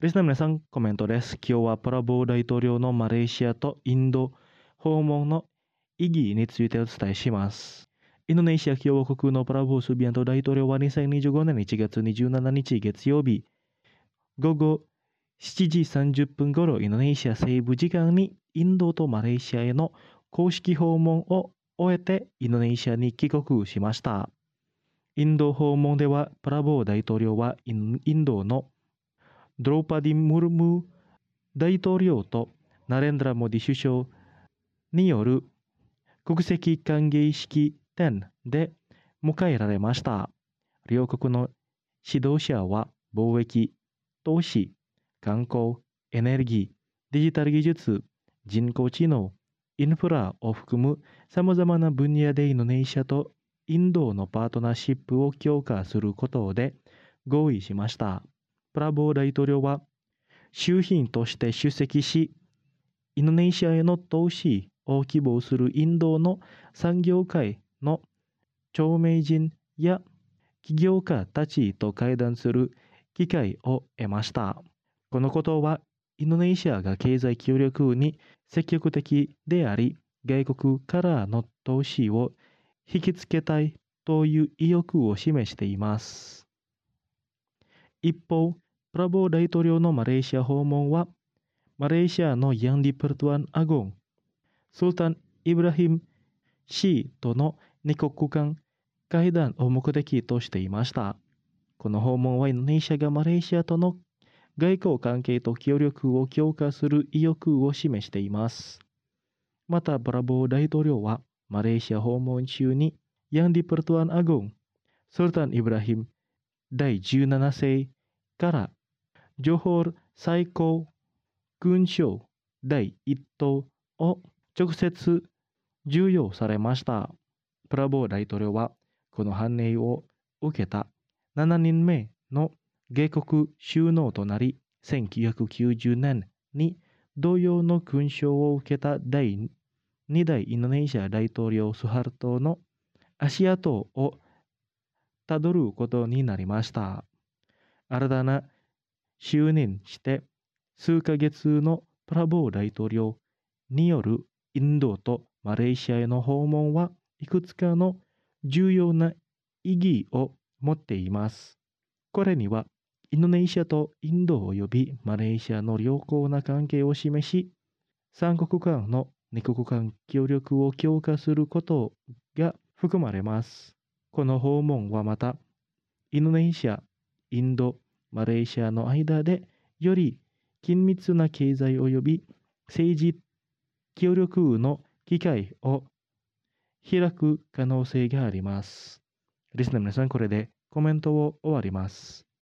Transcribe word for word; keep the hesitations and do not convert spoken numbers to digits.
リスナーの皆さん、コメントです。今日はプラボー大統領のマレーシアとインド訪問の意義についてお伝えします。インドネシア共和国のプラボー・スビアント大統領はにせんにじゅうごねんいちがつにじゅうしちにち月曜日、午後しちじさんじゅっぷん頃、インドネシア西部時間にインドとマレーシアへの公式訪問を終えてインドネシアに帰国しました。インド訪問では、プラボー大統領はインドのドローパディ・ムルム大統領とナレンドラ・モディ首相による国籍歓迎式典で迎えられました。両国の指導者は貿易、投資、観光、エネルギー、デジタル技術、人工知能、インフラを含む様々な分野でインドネシアとインドのパートナーシップを強化することで合意しました。プラボー大統領は州賓として出席し、インドネシアへの投資を希望するインドの産業界の著名人や起業家たちと会談する機会を得ました。このことは、インドネシアが経済協力に積極的であり、外国からの投資を引きつけたいという意欲を示しています。一方、プラボー大統領のマレーシア訪問は、マレーシアのヤンディ・プルトワン・アゴン、スルタン・イブラヒム・シーとの二国間会談を目的としていました。この訪問はインドネシアがマレーシアとの外交関係と協力を強化する意欲を示しています。また、プラボー大統領はマレーシア訪問中にヤンディ・プルトワン・アゴン、スルタン・イブラヒムだいじゅうななせいからジョホール最高勲章だいいっとうを直接授与されました。プラボー大統領はこの判例を受けたななにんめの外国首脳となり、せんきゅうひゃくきゅうじゅうねんに同様の勲章を受けた第にだいインドネシア大統領スハルトの足跡をたどることになりました。新たな就任して数ヶ月のプラボー大統領によるインドとマレーシアへの訪問はいくつかの重要な意義を持っています。これにはインドネシアとインド及びマレーシアの良好な関係を示し、三国間の二国間協力を強化することが含まれます。この訪問はまた、インドネシア、インド、マレーシアの間でより緊密な経済及び政治協力の機会を開く可能性があります。リスナーの皆さん、これでコメントを終わります。